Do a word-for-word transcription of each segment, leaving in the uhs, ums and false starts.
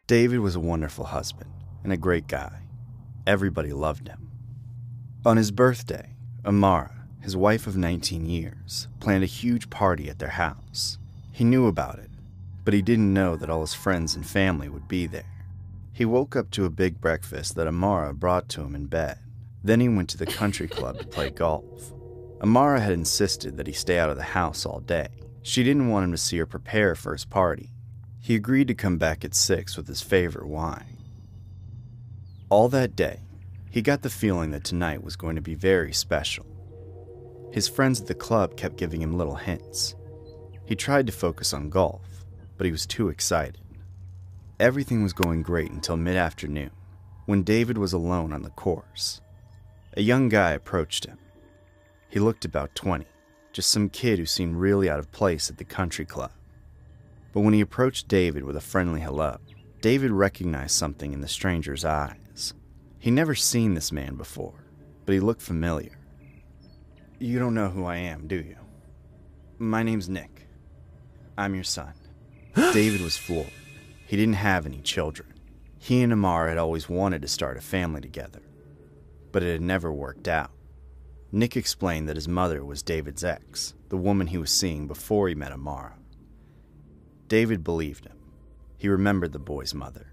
David was a wonderful husband and a great guy. Everybody loved him. On his birthday, Amara, his wife of nineteen years, planned a huge party at their house. He knew about it, but he didn't know that all his friends and family would be there. He woke up to a big breakfast that Amara brought to him in bed. Then he went to the country club to play golf. Amara had insisted that he stay out of the house all day. She didn't want him to see her prepare for his party. He agreed to come back at six with his favorite wine. All that day, he got the feeling that tonight was going to be very special. His friends at the club kept giving him little hints. He tried to focus on golf, but he was too excited. Everything was going great until mid-afternoon, when David was alone on the course. A young guy approached him. He looked about twenty, just some kid who seemed really out of place at the country club. But when he approached David with a friendly hello, David recognized something in the stranger's eyes. He'd never seen this man before, but he looked familiar. "You don't know who I am, do you? My name's Nick. I'm your son." David was floored. He didn't have any children. He and Amara had always wanted to start a family together, but it had never worked out. Nick explained that his mother was David's ex, the woman he was seeing before he met Amara. David believed him. He remembered the boy's mother,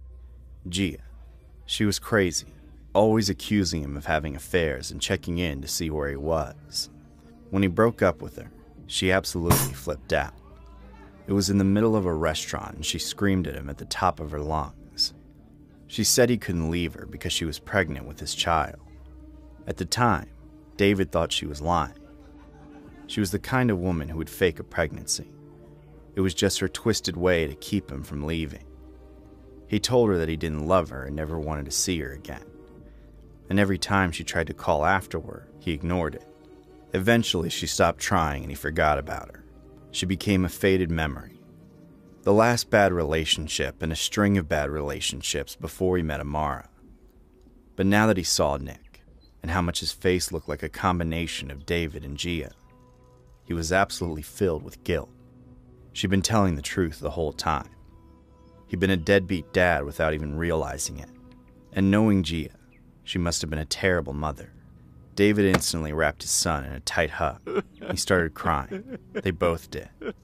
Gia. She was crazy, always accusing him of having affairs and checking in to see where he was. When he broke up with her, she absolutely flipped out. It was in the middle of a restaurant and she screamed at him at the top of her lungs. She said he couldn't leave her because she was pregnant with his child. At the time, David thought she was lying. She was the kind of woman who would fake a pregnancy. It was just her twisted way to keep him from leaving. He told her that he didn't love her and never wanted to see her again. And every time she tried to call afterward, he ignored it. Eventually, she stopped trying and he forgot about her. She became a faded memory. The last bad relationship in a string of bad relationships before he met Amara. But now that he saw Nick, and how much his face looked like a combination of David and Gia, he was absolutely filled with guilt. She'd been telling the truth the whole time. He'd been a deadbeat dad without even realizing it. And knowing Gia, she must have been a terrible mother. David instantly wrapped his son in a tight hug. He started crying. They both did.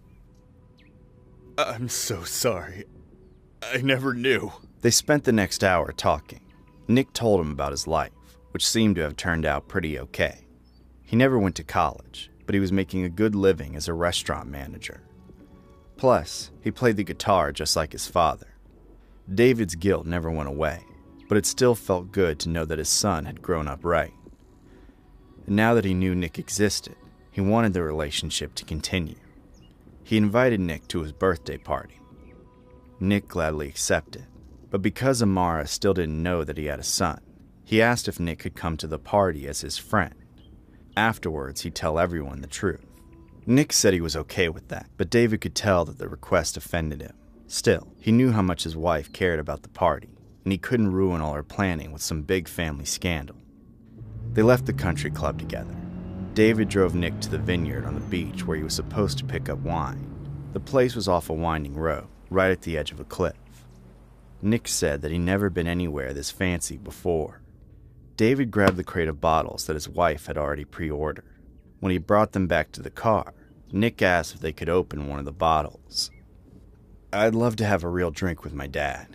"I'm so sorry. I never knew." They spent the next hour talking. Nick told him about his life, which seemed to have turned out pretty okay. He never went to college, but he was making a good living as a restaurant manager. Plus, he played the guitar just like his father. David's guilt never went away, but it still felt good to know that his son had grown up right. And now that he knew Nick existed, he wanted the relationship to continue. He invited Nick to his birthday party. Nick gladly accepted, but because Amara still didn't know that he had a son, he asked if Nick could come to the party as his friend. Afterwards, he'd tell everyone the truth. Nick said he was okay with that, but David could tell that the request offended him. Still, he knew how much his wife cared about the party, and he couldn't ruin all her planning with some big family scandal. They left the country club together. David drove Nick to the vineyard on the beach where he was supposed to pick up wine. The place was off a winding road, right at the edge of a cliff. Nick said that he'd never been anywhere this fancy before. David grabbed the crate of bottles that his wife had already pre-ordered. When he brought them back to the car, Nick asked if they could open one of the bottles. "I'd love to have a real drink with my dad.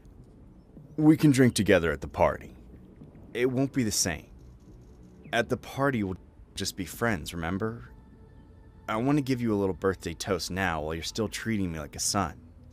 We can drink together at the party. It won't be the same. At the party, we'll just be friends, remember? I want to give you a little birthday toast now while you're still treating me like a son."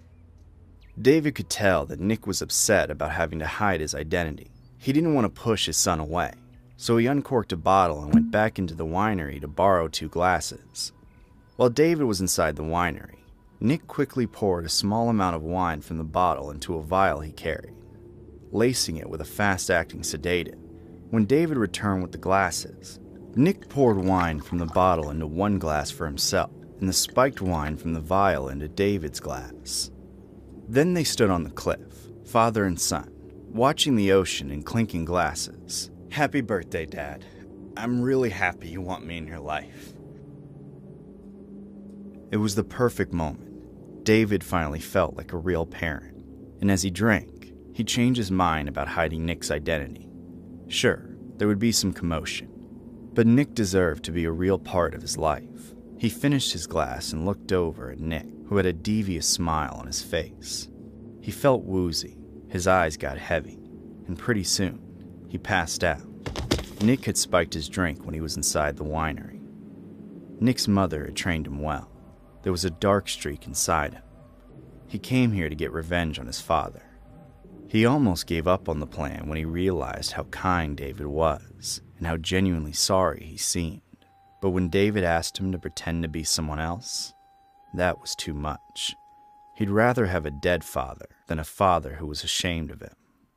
David could tell that Nick was upset about having to hide his identity. He didn't want to push his son away, so he uncorked a bottle and went back into the winery to borrow two glasses. While David was inside the winery, Nick quickly poured a small amount of wine from the bottle into a vial he carried, lacing it with a fast-acting sedative. When David returned with the glasses, Nick poured wine from the bottle into one glass for himself, and the spiked wine from the vial into David's glass. Then they stood on the cliff, father and son, watching the ocean and clinking glasses. "Happy birthday, Dad. I'm really happy you want me in your life." It was the perfect moment. David finally felt like a real parent. And as he drank, he changed his mind about hiding Nick's identity. Sure, there would be some commotion, but Nick deserved to be a real part of his life. He finished his glass and looked over at Nick, who had a devious smile on his face. He felt woozy, his eyes got heavy, and pretty soon, he passed out. Nick had spiked his drink when he was inside the winery. Nick's mother had trained him well. There was a dark streak inside him. He came here to get revenge on his father. He almost gave up on the plan when he realized how kind David was and how genuinely sorry he seemed. But when David asked him to pretend to be someone else, that was too much. He'd rather have a dead father than a father who was ashamed of him.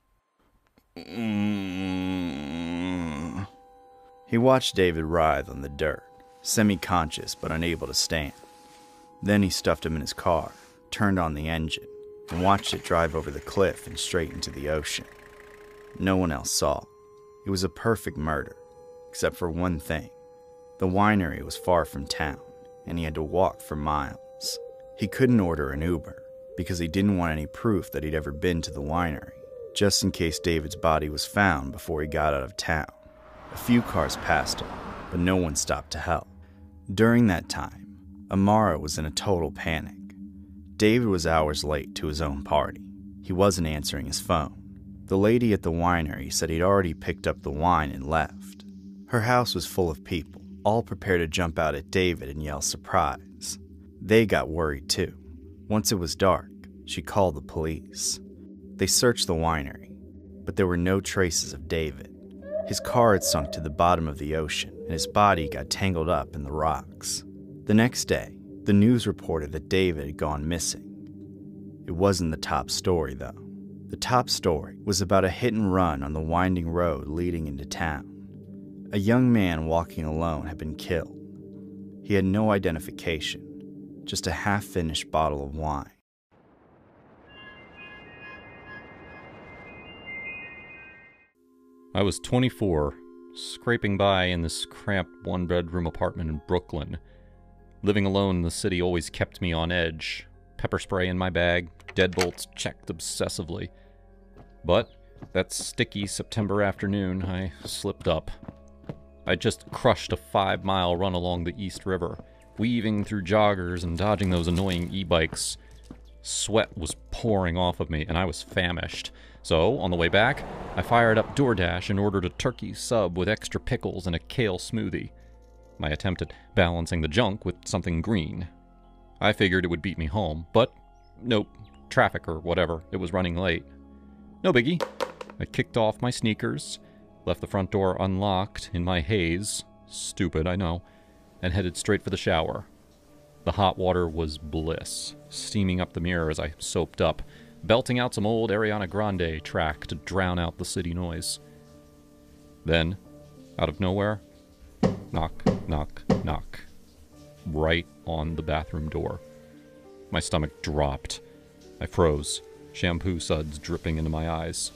Mm. He watched David writhe on the dirt, semi-conscious but unable to stand. Then he stuffed him in his car, turned on the engine, and watched it drive over the cliff and straight into the ocean. No one else saw. It was a perfect murder, except for one thing. The winery was far from town, and he had to walk for miles. He couldn't order an Uber, because he didn't want any proof that he'd ever been to the winery, just in case David's body was found before he got out of town. A few cars passed him, but no one stopped to help. During that time, Amara was in a total panic. David was hours late to his own party. He wasn't answering his phone. The lady at the winery said he'd already picked up the wine and left. Her house was full of people, all prepared to jump out at David and yell surprise. They got worried too. Once it was dark, she called the police. They searched the winery, but there were no traces of David. His car had sunk to the bottom of the ocean, and his body got tangled up in the rocks. The next day, the news reported that David had gone missing. It wasn't the top story, though. The top story was about a hit and run on the winding road leading into town. A young man walking alone had been killed. He had no identification, just a half-finished bottle of wine. I was twenty-four, scraping by in this cramped one-bedroom apartment in Brooklyn. Living alone in the city always kept me on edge. Pepper spray in my bag, deadbolts checked obsessively. But that sticky September afternoon, I slipped up. I just crushed a five-mile run along the East River, weaving through joggers and dodging those annoying e-bikes. Sweat was pouring off of me, and I was famished. So, on the way back, I fired up DoorDash and ordered a turkey sub with extra pickles and a kale smoothie. My attempt at balancing the junk with something green. I figured it would beat me home, but nope, traffic or whatever, it was running late. No biggie. I kicked off my sneakers, left the front door unlocked in my haze, stupid, I know, and headed straight for the shower. The hot water was bliss, steaming up the mirror as I soaped up, belting out some old Ariana Grande track to drown out the city noise. Then, out of nowhere, knock, knock, knock. Right on the bathroom door. My stomach dropped. I froze, shampoo suds dripping into my eyes.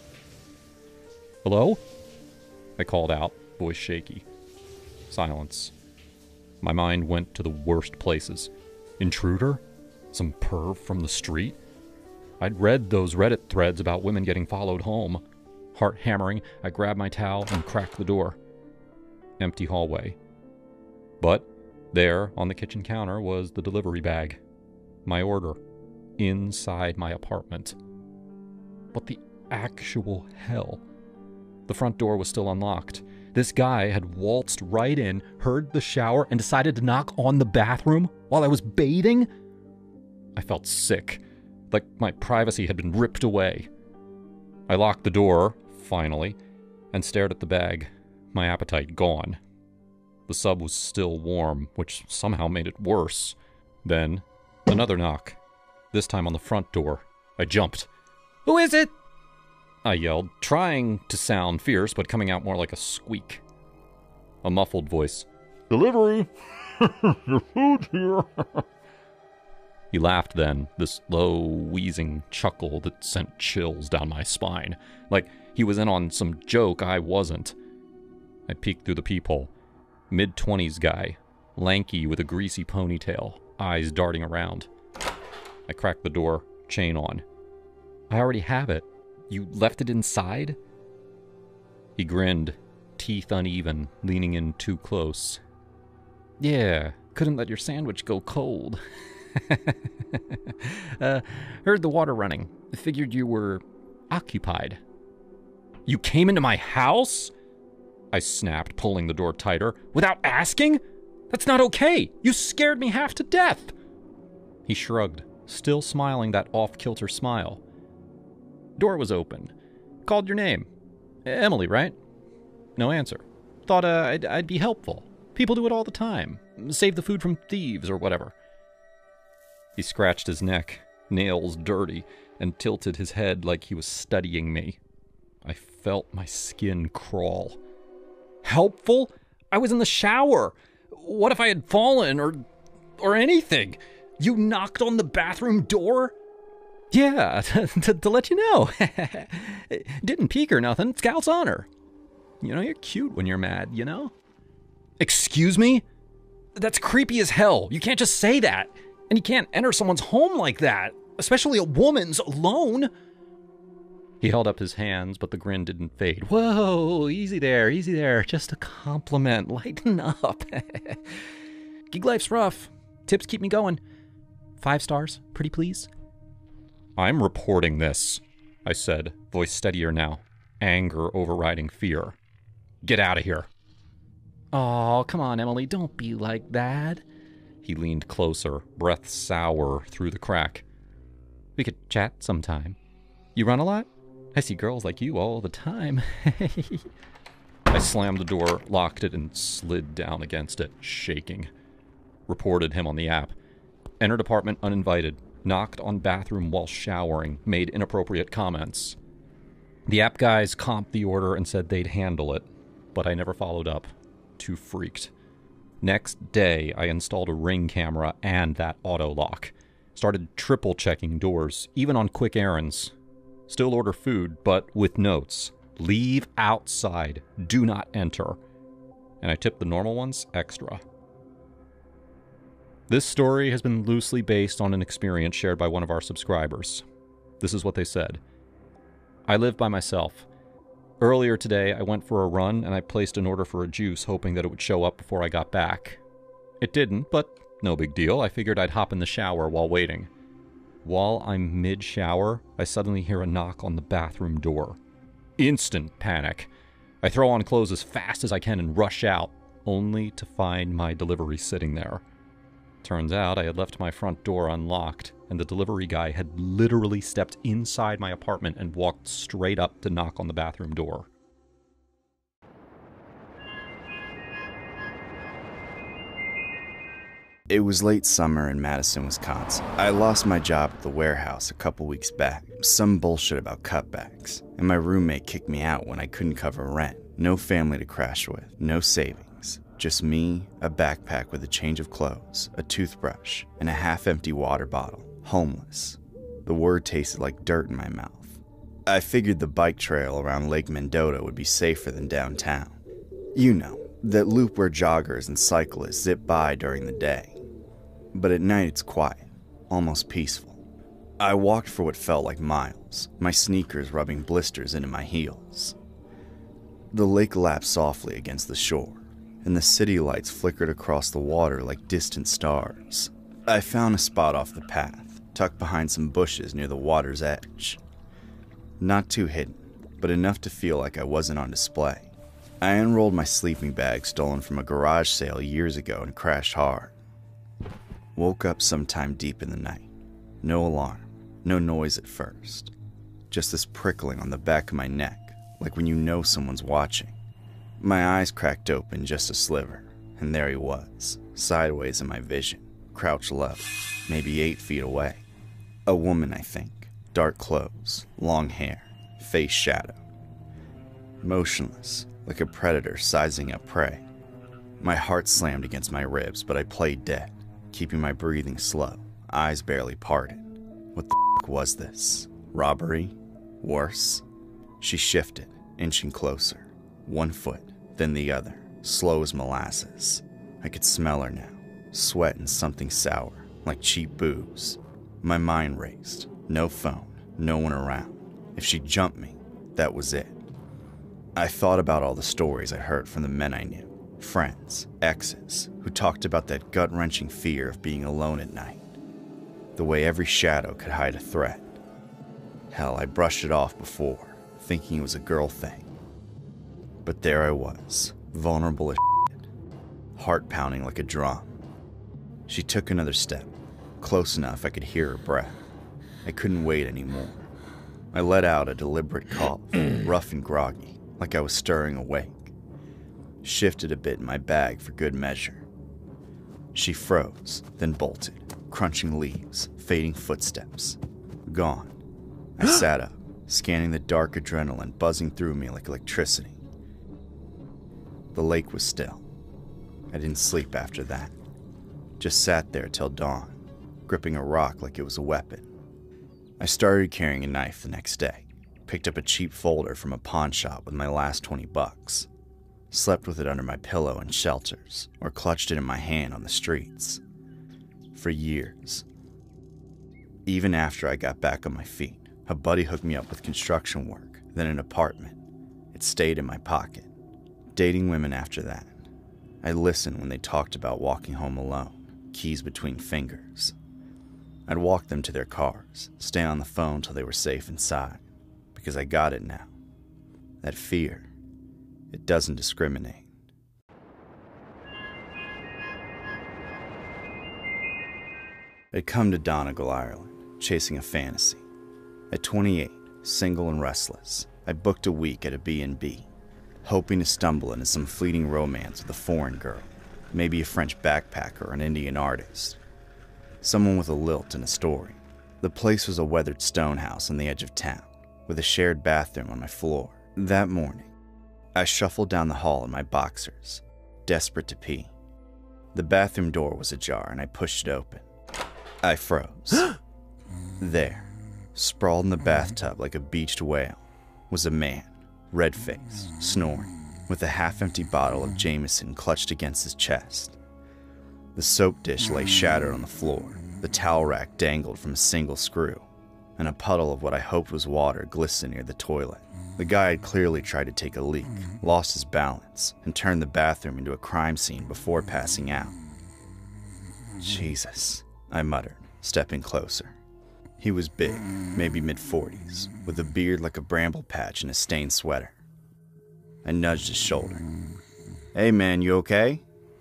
Hello? I called out, voice shaky. Silence. My mind went to the worst places. Intruder? Some perv from the street? I'd read those Reddit threads about women getting followed home. Heart hammering, I grabbed my towel and cracked the door. Empty hallway. But there, on the kitchen counter, was the delivery bag. My order. Inside my apartment. What the actual hell? The front door was still unlocked. This guy had waltzed right in, heard the shower, and decided to knock on the bathroom while I was bathing? I felt sick, like my privacy had been ripped away. I locked the door, finally, and stared at the bag, my appetite gone. The sub was still warm, which somehow made it worse. Then, another knock, this time on the front door. I jumped. "Who is it?" I yelled, trying to sound fierce, but coming out more like a squeak. A muffled voice. "Delivery! Your food here!" He laughed then, this low, wheezing chuckle that sent chills down my spine, like he was in on some joke I wasn't. I peeked through the peephole. Mid-twenties guy, lanky with a greasy ponytail, eyes darting around. I cracked the door, chain on. I already have it. You left it inside? He grinned, teeth uneven, leaning in too close. Yeah, couldn't let your sandwich go cold. uh, heard the water running. Figured you were occupied. You came into my house? I snapped, pulling the door tighter. Without asking? That's not okay. You scared me half to death. He shrugged, still smiling that off-kilter smile. Door was open. Called your name. Emily, right? No answer. Thought uh, I'd, I'd be helpful. People do it all the time. Save the food from thieves or whatever. He scratched his neck, nails dirty, and tilted his head like he was studying me. I felt my skin crawl. Helpful? I was in the shower. What if I had fallen or or anything? You knocked on the bathroom door? Yeah, to, to, to let you know. Didn't peek or nothing. Scout's honor. You know, you're cute when you're mad, you know? Excuse me? That's creepy as hell. You can't just say that. And you can't enter someone's home like that, especially a woman's, alone. He held up his hands, but the grin didn't fade. Whoa, easy there, easy there. Just a compliment. Lighten up. Gig life's rough. Tips keep me going. Five stars, pretty please. I'm reporting this, I said, voice steadier now, anger overriding fear. Get out of here. Oh, come on, Emily, don't be like that. He leaned closer, breath sour through the crack. We could chat sometime. You run a lot? I see girls like you all the time. I slammed the door, locked it, and slid down against it, shaking. Reported him on the app. Entered apartment uninvited. Knocked on bathroom while showering. Made inappropriate comments. The app guys comped the order and said they'd handle it, but I never followed up. Too freaked. Next day, I installed a Ring camera and that auto lock. Started triple checking doors, even on quick errands. Still order food, but with notes. Leave outside. Do not enter. And I tipped the normal ones extra. This story has been loosely based on an experience shared by one of our subscribers. This is what they said. I live by myself. Earlier today, I went for a run and I placed an order for a juice hoping that it would show up before I got back. It didn't, but no big deal. I figured I'd hop in the shower while waiting. While I'm mid-shower, I suddenly hear a knock on the bathroom door. Instant panic. I throw on clothes as fast as I can and rush out, only to find my delivery sitting there. Turns out I had left my front door unlocked, and the delivery guy had literally stepped inside my apartment and walked straight up to knock on the bathroom door. It was late summer in Madison, Wisconsin. I lost my job at the warehouse a couple weeks back. Some bullshit about cutbacks. And my roommate kicked me out when I couldn't cover rent. No family to crash with. No savings. Just me, a backpack with a change of clothes, a toothbrush, and a half-empty water bottle. Homeless. The word tasted like dirt in my mouth. I figured the bike trail around Lake Mendota would be safer than downtown. You know, that loop where joggers and cyclists zip by during the day. But at night it's quiet, almost peaceful. I walked for what felt like miles, my sneakers rubbing blisters into my heels. The lake lapped softly against the shore, and the city lights flickered across the water like distant stars. I found a spot off the path, tucked behind some bushes near the water's edge. Not too hidden, but enough to feel like I wasn't on display. I unrolled my sleeping bag stolen from a garage sale years ago and crashed hard. Woke up sometime deep in the night. No alarm, no noise at first. Just this prickling on the back of my neck, like when you know someone's watching. My eyes cracked open just a sliver, and there he was, sideways in my vision, crouched low, maybe eight feet away. A woman, I think, dark clothes, long hair, face shadowed. Motionless, like a predator sizing up prey. My heart slammed against my ribs, but I played dead, keeping my breathing slow, eyes barely parted. What the f*** was this? Robbery? Worse? She shifted, inching closer. One foot, then the other, slow as molasses. I could smell her now, sweat and something sour, like cheap booze. My mind raced. No phone, no one around. If she jumped me, that was it. I thought about all the stories I heard from the men I knew, friends, exes, who talked about that gut-wrenching fear of being alone at night. The way every shadow could hide a threat. Hell, I brushed it off before, thinking it was a girl thing. But there I was, vulnerable as shit, heart pounding like a drum. She took another step, close enough I could hear her breath. I couldn't wait anymore. I let out a deliberate cough, rough and groggy, like I was stirring awake. Shifted a bit in my bag for good measure. She froze, then bolted, crunching leaves, fading footsteps. Gone. I sat up, scanning the dark adrenaline buzzing through me like electricity. The lake was still. I didn't sleep after that. Just sat there till dawn, gripping a rock like it was a weapon. I started carrying a knife the next day, picked up a cheap folder from a pawn shop with my last twenty bucks, slept with it under my pillow in shelters, or clutched it in my hand on the streets. For years. Even after I got back on my feet, a buddy hooked me up with construction work, then an apartment. It stayed in my pocket. Dating women after that. I listened when they talked about walking home alone, keys between fingers. I'd walk them to their cars, stay on the phone till they were safe inside, because I got it now. That fear, it doesn't discriminate. I'd come to Donegal, Ireland, chasing a fantasy. At twenty-eight, single and restless, I booked a week at a B and B, hoping to stumble into some fleeting romance with a foreign girl, maybe a French backpacker or an Indian artist. Someone with a lilt and a story. The place was a weathered stone house on the edge of town, with a shared bathroom on my floor. That morning, I shuffled down the hall in my boxers, desperate to pee. The bathroom door was ajar and I pushed it open. I froze. There, sprawled in the bathtub like a beached whale, was a man, red-faced, snoring, with a half-empty bottle of Jameson clutched against his chest. The soap dish lay shattered on the floor, the towel rack dangled from a single screw, and a puddle of what I hoped was water glistened near the toilet. The guy had clearly tried to take a leak, lost his balance, and turned the bathroom into a crime scene before passing out. Jesus, I muttered, stepping closer. He was big, maybe mid-forties, with a beard like a bramble patch and a stained sweater. I nudged his shoulder. Hey man, you okay?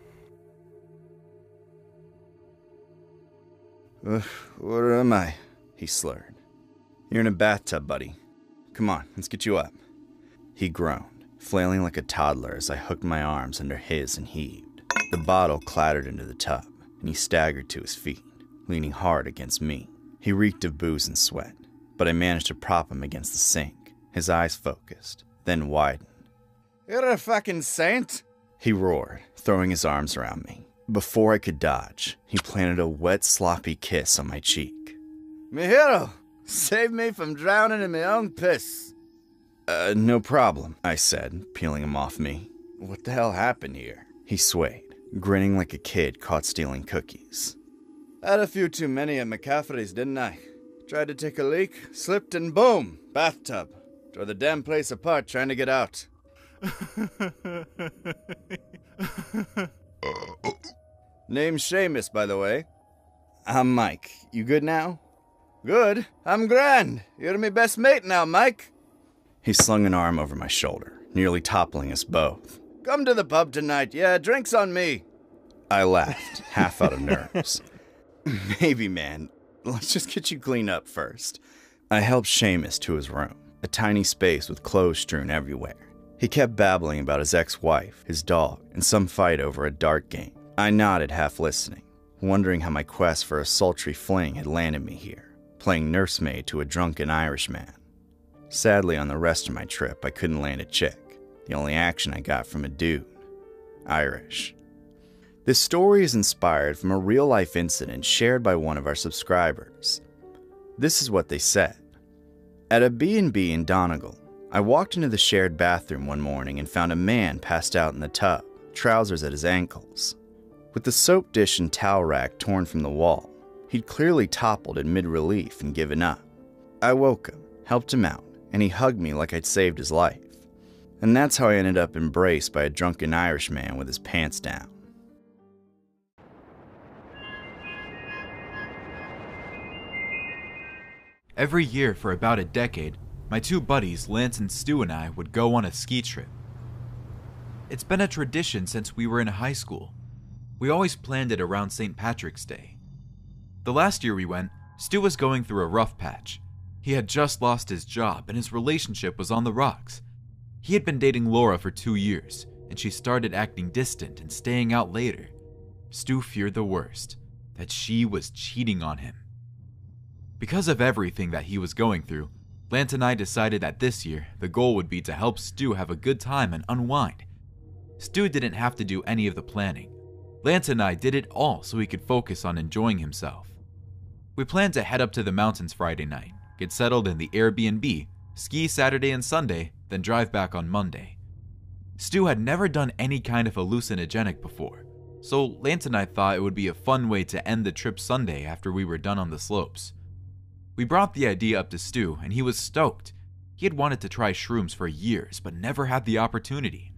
Uh, where am I? He slurred. You're in a bathtub, buddy. Come on, let's get you up. He groaned, flailing like a toddler as I hooked my arms under his and heaved. The bottle clattered into the tub, and he staggered to his feet, leaning hard against me. He reeked of booze and sweat, but I managed to prop him against the sink, his eyes focused, then widened. You're a fucking saint, he roared, throwing his arms around me. Before I could dodge, he planted a wet, sloppy kiss on my cheek. Me hero, save me from drowning in my own piss. Uh, no problem, I said, peeling him off me. What the hell happened here? He swayed, grinning like a kid caught stealing cookies. Had a few too many at McCaffrey's, didn't I? Tried to take a leak, slipped, and boom, bathtub. Tore the damn place apart trying to get out. Name's Seamus, by the way. I'm Mike. You good now? Good. I'm grand. You're my best mate now, Mike. He slung an arm over my shoulder, nearly toppling us both. Come to the pub tonight. Yeah, drinks on me. I laughed, half out of nerves. Maybe, man. Let's just get you cleaned up first. I helped Seamus to his room, a tiny space with clothes strewn everywhere. He kept babbling about his ex-wife, his dog, and some fight over a dart game. I nodded, half listening, wondering how my quest for a sultry fling had landed me here, playing nursemaid to a drunken Irishman. Sadly, on the rest of my trip, I couldn't land a chick. The only action I got from a dude. Irish. This story is inspired from a real-life incident shared by one of our subscribers. This is what they said. At a B and B in Donegal, I walked into the shared bathroom one morning and found a man passed out in the tub, trousers at his ankles. With the soap dish and towel rack torn from the wall, he'd clearly toppled in mid-relief and given up. I woke him, helped him out, and he hugged me like I'd saved his life. And that's how I ended up embraced by a drunken Irishman with his pants down. Every year for about a decade, my two buddies, Lance and Stu, and I would go on a ski trip. It's been a tradition since we were in high school. We always planned it around Saint Patrick's Day. The last year we went, Stu was going through a rough patch. He had just lost his job and his relationship was on the rocks. He had been dating Laura for two years, and she started acting distant and staying out later. Stu feared the worst, that she was cheating on him. Because of everything that he was going through, Lance and I decided that this year, the goal would be to help Stu have a good time and unwind. Stu didn't have to do any of the planning. Lance and I did it all so he could focus on enjoying himself. We planned to head up to the mountains Friday night, get settled in the Airbnb, ski Saturday and Sunday, then drive back on Monday. Stu had never done any kind of hallucinogenic before, so Lance and I thought it would be a fun way to end the trip Sunday after we were done on the slopes. We brought the idea up to Stu, and he was stoked. He had wanted to try shrooms for years, but never had the opportunity.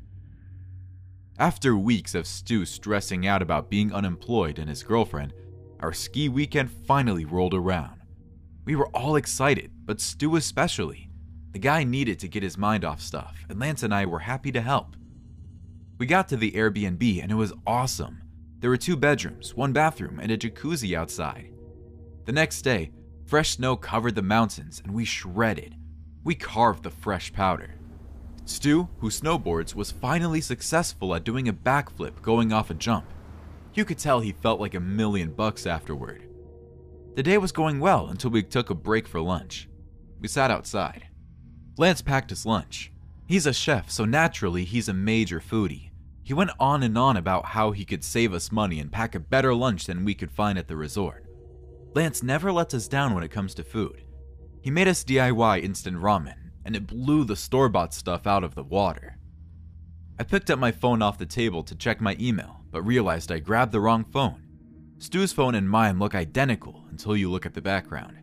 After weeks of Stu stressing out about being unemployed and his girlfriend, our ski weekend finally rolled around. We were all excited, but Stu especially. The guy needed to get his mind off stuff, and Lance and I were happy to help. We got to the Airbnb, and it was awesome. There were two bedrooms, one bathroom, and a jacuzzi outside. The next day, fresh snow covered the mountains, and we shredded. We carved the fresh powder. Stu, who snowboards, was finally successful at doing a backflip going off a jump. You could tell he felt like a million bucks afterward. The day was going well until we took a break for lunch. We sat outside. Lance packed his lunch. He's a chef, so naturally he's a major foodie. He went on and on about how he could save us money and pack a better lunch than we could find at the resort. Lance never lets us down when it comes to food. He made us D I Y instant ramen, and it blew the store-bought stuff out of the water. I picked up my phone off the table to check my email, but realized I grabbed the wrong phone. Stu's phone and mine look identical until you look at the background.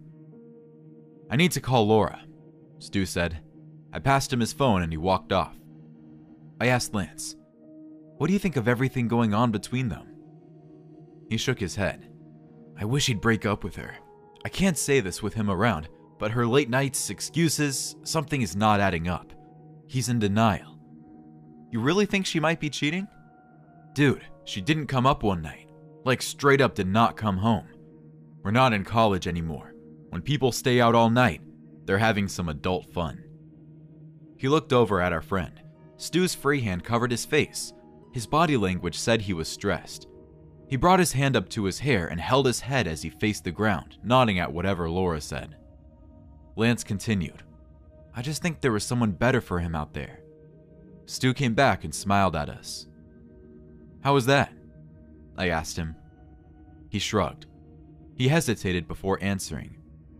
I need to call Laura, Stu said. I passed him his phone and he walked off. I asked Lance, what do you think of everything going on between them? He shook his head. I wish he'd break up with her. I can't say this with him around, but her late nights, excuses, something is not adding up. He's in denial. You really think she might be cheating? Dude, she didn't come up one night. Like straight up did not come home. We're not in college anymore. When people stay out all night, they're having some adult fun. He looked over at our friend. Stu's free hand covered his face. His body language said he was stressed. He brought his hand up to his hair and held his head as he faced the ground, nodding at whatever Laura said. Lance continued. I just think there was someone better for him out there. Stu came back and smiled at us. How was that? I asked him. He shrugged. He hesitated before answering.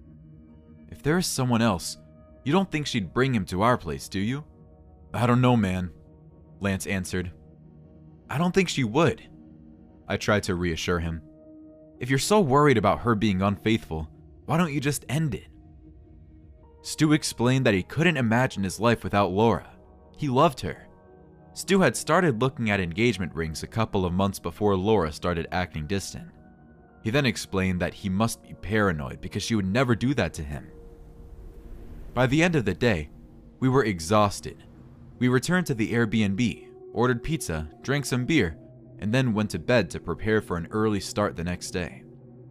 If there is someone else, you don't think she'd bring him to our place, do you? I don't know, man, Lance answered. I don't think she would. I tried to reassure him. If you're so worried about her being unfaithful, why don't you just end it? Stu explained that he couldn't imagine his life without Laura. He loved her. Stu had started looking at engagement rings a couple of months before Laura started acting distant. He then explained that he must be paranoid because she would never do that to him. By the end of the day, we were exhausted. We returned to the Airbnb, ordered pizza, drank some beer, and then went to bed to prepare for an early start the next day.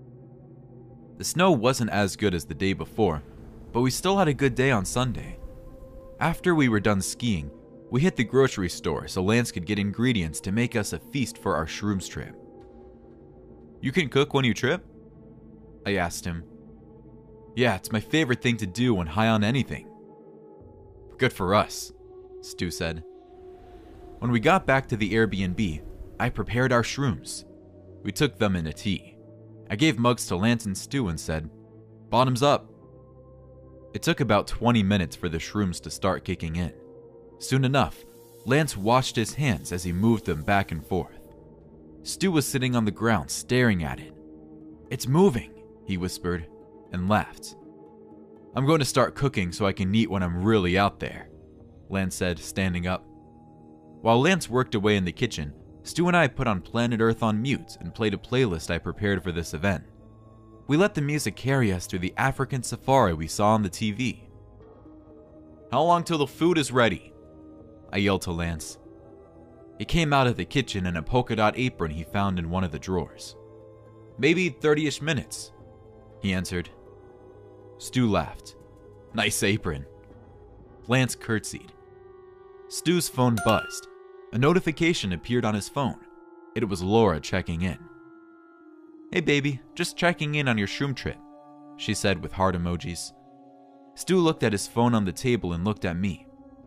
The snow wasn't as good as the day before, but we still had a good day on Sunday. After we were done skiing, we hit the grocery store so Lance could get ingredients to make us a feast for our shrooms trip. You can cook when you trip? I asked him. Yeah, it's my favorite thing to do when high on anything. Good for us, Stu said. When we got back to the Airbnb, I prepared our shrooms. We took them in a tea. I gave mugs to Lance and Stu and said, bottoms up. It took about twenty minutes for the shrooms to start kicking in. Soon enough, Lance washed his hands as he moved them back and forth. Stu was sitting on the ground staring at it. It's moving, he whispered, and laughed. I'm going to start cooking so I can eat when I'm really out there, Lance said, standing up. While Lance worked away in the kitchen, Stu and I put on Planet Earth on mute and played a playlist I prepared for this event. We let the music carry us through the African safari we saw on the T V. How long till the food is ready? I yelled to Lance. He came out of the kitchen in a polka dot apron he found in one of the drawers. Maybe thirty-ish minutes, he answered. Stu laughed. Nice apron. Lance curtsied. Stu's phone buzzed. A notification appeared on his phone. It was Laura checking in. Hey baby, just checking in on your shroom trip, she said with heart emojis. Stu looked at his phone on the table and looked at me.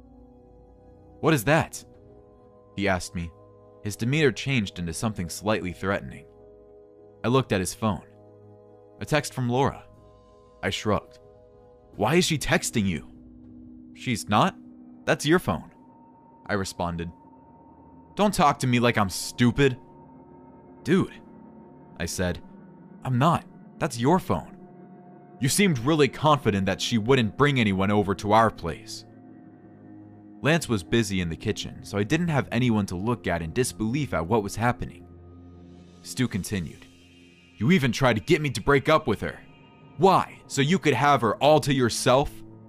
What is that? He asked me. His demeanor changed into something slightly threatening. I looked at his phone. A text from Laura. I shrugged. Why is she texting you? She's not. That's your phone, I responded. Don't talk to me like I'm stupid. Dude, I said. I'm not. That's your phone. You seemed really confident that she wouldn't bring anyone over to our place. Lance was busy in the kitchen, so I didn't have anyone to look at in disbelief at what was happening. Stu continued. You even tried to get me to break up with her. Why? So you could have her all to yourself?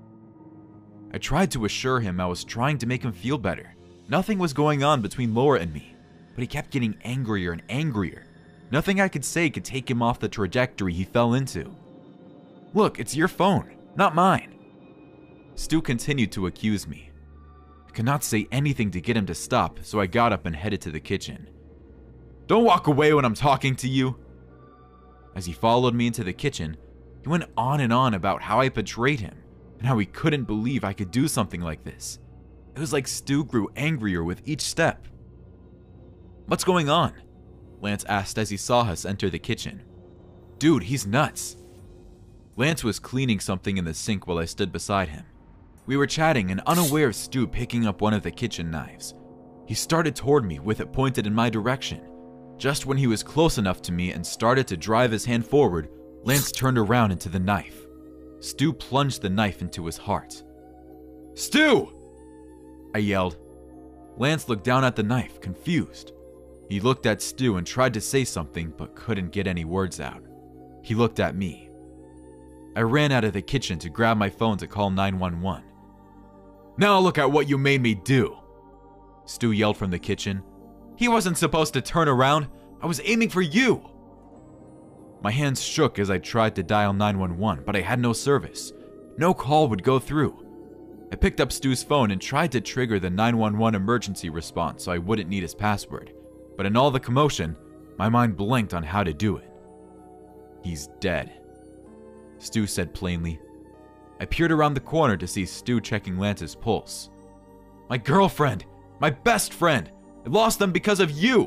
I tried to assure him I was trying to make him feel better. Nothing was going on between Laura and me, but he kept getting angrier and angrier. Nothing I could say could take him off the trajectory he fell into. Look, it's your phone, not mine. Stu continued to accuse me. I could not say anything to get him to stop, so I got up and headed to the kitchen. Don't walk away when I'm talking to you. As he followed me into the kitchen, he went on and on about how I betrayed him and how he couldn't believe I could do something like this. It was like Stu grew angrier with each step. What's going on? Lance asked as he saw us enter the kitchen. Dude, he's nuts. Lance was cleaning something in the sink while I stood beside him. We were chatting and unaware of Stu picking up one of the kitchen knives. He started toward me with it pointed in my direction. Just when he was close enough to me and started to drive his hand forward, Lance turned around into the knife. Stu plunged the knife into his heart. Stu! I yelled. Lance looked down at the knife, confused. He looked at Stu and tried to say something, but couldn't get any words out. He looked at me. I ran out of the kitchen to grab my phone to call nine one one. Now look at what you made me do! Stu yelled from the kitchen. He wasn't supposed to turn around. I was aiming for you! My hands shook as I tried to dial nine one one, but I had no service. No call would go through. I picked up Stu's phone and tried to trigger the nine one one emergency response so I wouldn't need his password. But in all the commotion, my mind blanked on how to do it. He's dead, Stu said plainly. I peered around the corner to see Stu checking Lance's pulse. My girlfriend! My best friend! I lost them because of you!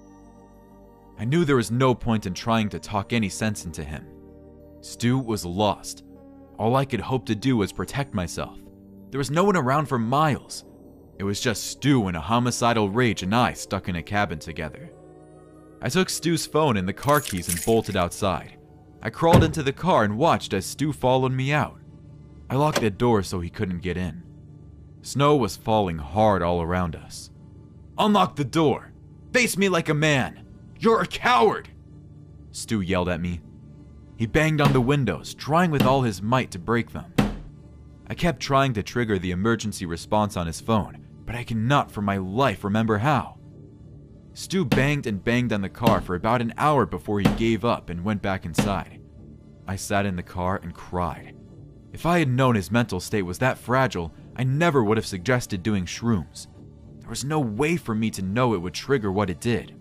I knew there was no point in trying to talk any sense into him. Stu was lost. All I could hope to do was protect myself. There was no one around for miles. It was just Stu in a homicidal rage and I stuck in a cabin together. I took Stu's phone and the car keys and bolted outside. I crawled into the car and watched as Stu followed me out. I locked the door so he couldn't get in. Snow was falling hard all around us. Unlock the door! Face me like a man! You're a coward! Stu yelled at me. He banged on the windows, trying with all his might to break them. I kept trying to trigger the emergency response on his phone, but I cannot for my life remember how. Stu banged and banged on the car for about an hour before he gave up and went back inside. I sat in the car and cried. If I had known his mental state was that fragile, I never would have suggested doing shrooms. There was no way for me to know it would trigger what it did.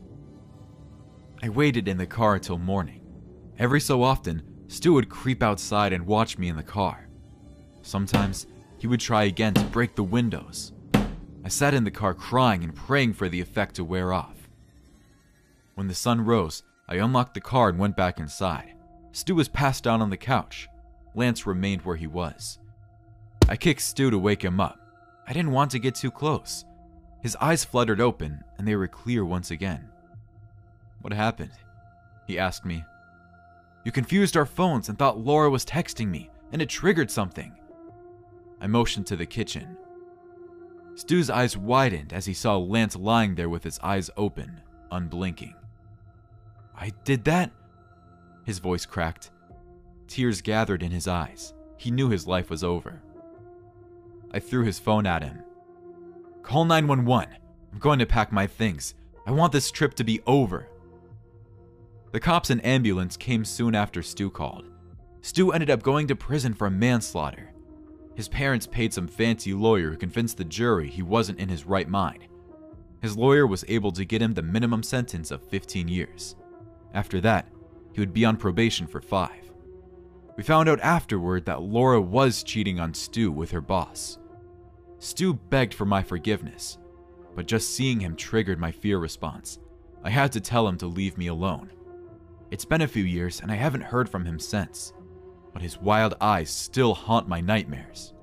I waited in the car until morning. Every so often, Stu would creep outside and watch me in the car. Sometimes, he would try again to break the windows. I sat in the car crying and praying for the effect to wear off. When the sun rose, I unlocked the car and went back inside. Stu was passed out on the couch. Lance remained where he was. I kicked Stu to wake him up. I didn't want to get too close. His eyes fluttered open, and they were clear once again. What happened? He asked me. You confused our phones and thought Laura was texting me. and it triggered something. I motioned to the kitchen. Stu's eyes widened as he saw Lance lying there with his eyes open, unblinking. "I did that?" His voice cracked. Tears gathered in his eyes. He knew his life was over. I threw his phone at him. "Call nine one one. I'm going to pack my things. I want this trip to be over." The cops and ambulance came soon after Stu called. Stu ended up going to prison for manslaughter. His parents paid some fancy lawyer who convinced the jury he wasn't in his right mind. His lawyer was able to get him the minimum sentence of fifteen years. After that, he would be on probation for five. We found out afterward that Laura was cheating on Stu with her boss. Stu begged for my forgiveness, but just seeing him triggered my fear response. I had to tell him to leave me alone. It's been a few years and I haven't heard from him since, but his wild eyes still haunt my nightmares.